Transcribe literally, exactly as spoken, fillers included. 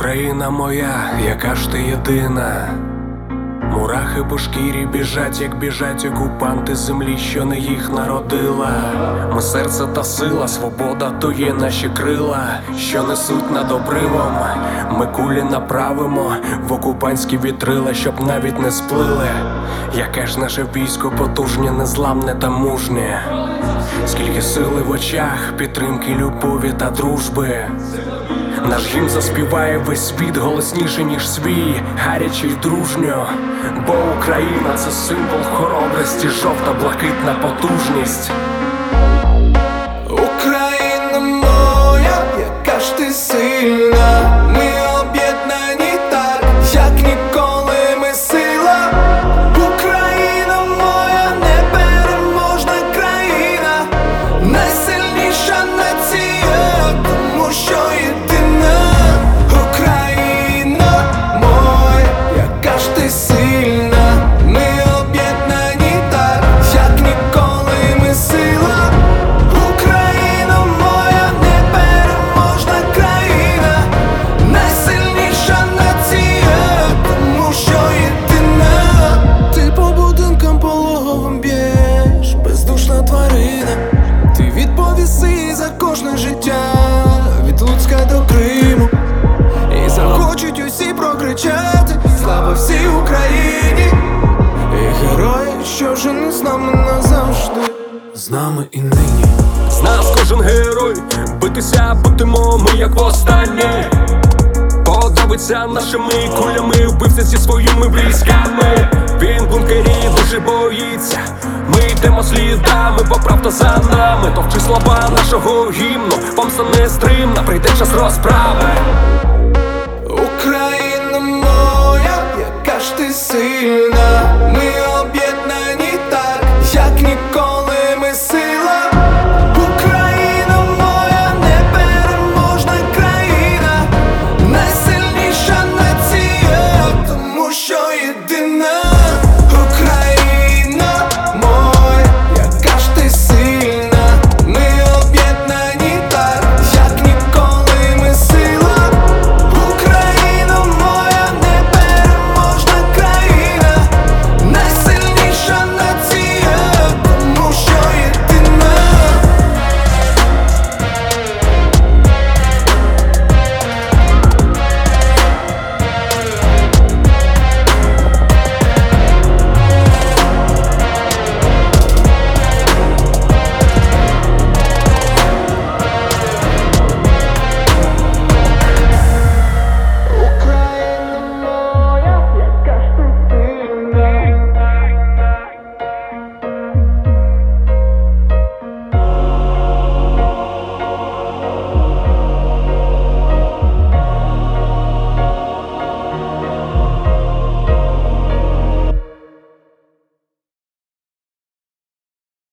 Україна моя, яка ж ти єдина. Мурахи по шкірі біжать, як біжать окупанти землі, що не їх народила. Ми серце та сила, свобода то є наші крила, що несуть над обривом. Ми кулі направимо в окупантські вітрила, щоб навіть не сплили. Яке ж наше військо потужне, незламне та мужнє. Скільки сили в очах, підтримки, любові та дружби. Наш гімн заспіває весь світ голосніше, ніж свій, гаряче й дружньо. Бо Україна — це символ хоробрості, жовта-блакитна потужність. Україна моя, яка ж ти сильна. Ми об'єднані так, як ніколи ми сила. Україна моя, непереможна країна, найсильніша нація, тому що єдина. Україна моя, яка ж ти сильна. Ми об'єднані так, як ніколи ми сила. Україна моя, непереможна країна, найсильніша нація, тому що єдина. Ти по будинкам пологовим б'єш, бездушна тварина. Ти відповіси за кожне життя, від Луцька до Криму. І захочуть усі прокричати: слава всій Україні! І герої, що вже не з нами назавжди, з нами і нині. З нас кожен герой, битися будемо ми, як востаннє. Подавиться нашими кулями, вбився зі своїми військами. Він в бункері дуже боїться, ми йдемо слідами, бо правда за нами. Товчи слова нашого гімну, помста нестримна, прийде час розправи. Україна моя, яка ж ти сильна. Ми об'єднані так, як ніколи